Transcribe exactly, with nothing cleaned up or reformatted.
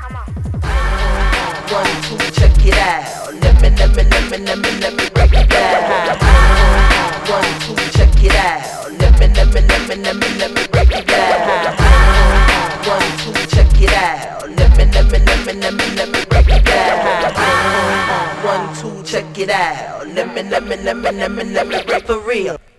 One, two, check it out. Let me, let me, let me, let me, let me break it down. One, two, check it out. Let me, let me, let me, let me, let me break it down. One, two, check it out. Let me, let me, let me, let me, let me break it down. One, two, check it out. Let me, let me, let me, let me, let me break for real.